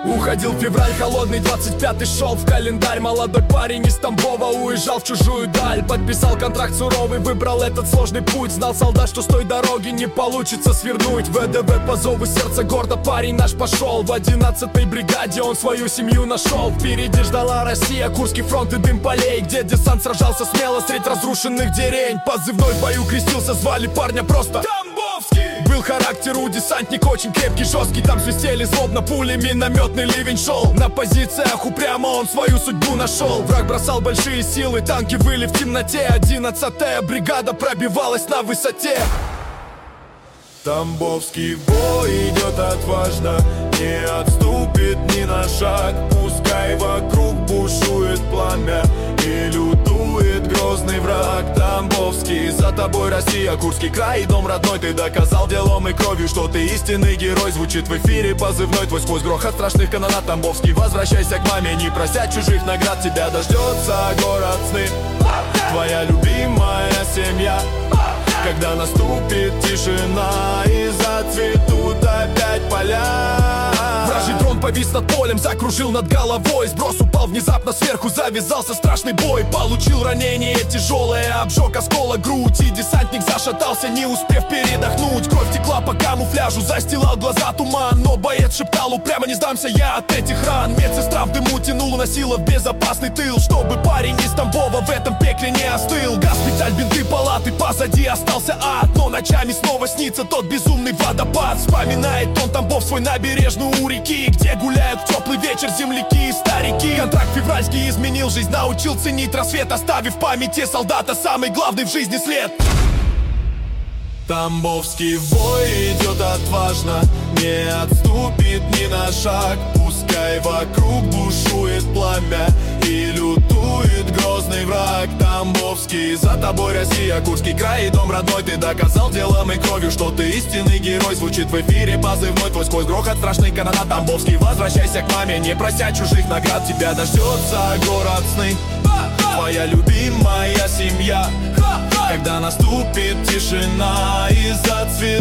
Уходил февраль холодный, 25-й шел в календарь. Молодой парень из Тамбова уезжал в чужую даль. Подписал контракт суровый, выбрал этот сложный путь. Знал солдат, что с той дороги не получится свернуть. ВДВ по зову сердца гордо парень наш пошел. В 11-й бригаде он свою семью нашел. Впереди ждала Россия, Курский фронт и дым полей, где десант сражался смело средь разрушенных деревень. Позывной в бою крестился, звали парня просто Тамбовский. Был характер у десантник очень крепкий, жесткий. Там свистели злобно пули, минометный ливень шел. На позициях упрямо он свою судьбу нашел. Враг бросал большие силы, танки выли в темноте. 11-я бригада пробивалась на высоте. Тамбовский бой идет отважно, не отступит ни на шаг. Пускай вокруг бушует пламя и лютует грозный враг. Тамбовский, за тобой Россия, Курский край и дом родной. Ты доказал делом и кровью, что ты истинный герой. Звучит в эфире позывной твой сквозь грохот страшных канонат. Тамбовский, возвращайся к маме, не прося чужих наград. Тебя дождется город сны, твоя любимая семья. Когда наступит тишина и зацветут опять поля. Вражий дрон повис над полем, закружил над головой. Сброс упал внезапно сверху, завязался страшный бой. Получил ранение тяжелое, обжег осколок грудь. И десантник зашатался, не успев передохнуть. Кровь текла по камуфляжу, застилал глаза туман. Но боец шептал упрямо: не сдамся я от этих ран. Медсестра в дыму тянула, носила в безопасный тыл, чтобы парень из Тамбова в этом пекле не остыл. Госпиталь, бинты, палаты, позади остался ад. Но ночами снова снится тот безумный водопад. Вспоминает он Тамбов, свой набережную у реки, где гуляют в теплый вечер земляки и старики. Контракт февральский изменил жизнь, научил ценить рассвет, оставив в памяти солдата самый главный в жизни след. Тамбовский бой идет отважно, не отступит ни на шаг. Пускай вокруг бушует пламя и лютует грозный враг. Тамбовский, за тобой Россия, Курский край и дом родной. Ты доказал делом и кровью, что ты истинный герой. Звучит в эфире позывной твой сквозь грохот страшный канонат. Тамбовский, возвращайся к маме, не прося чужих наград. Тебя дождется город сны, твоя любимая семья. Когда наступит тишина и зацветет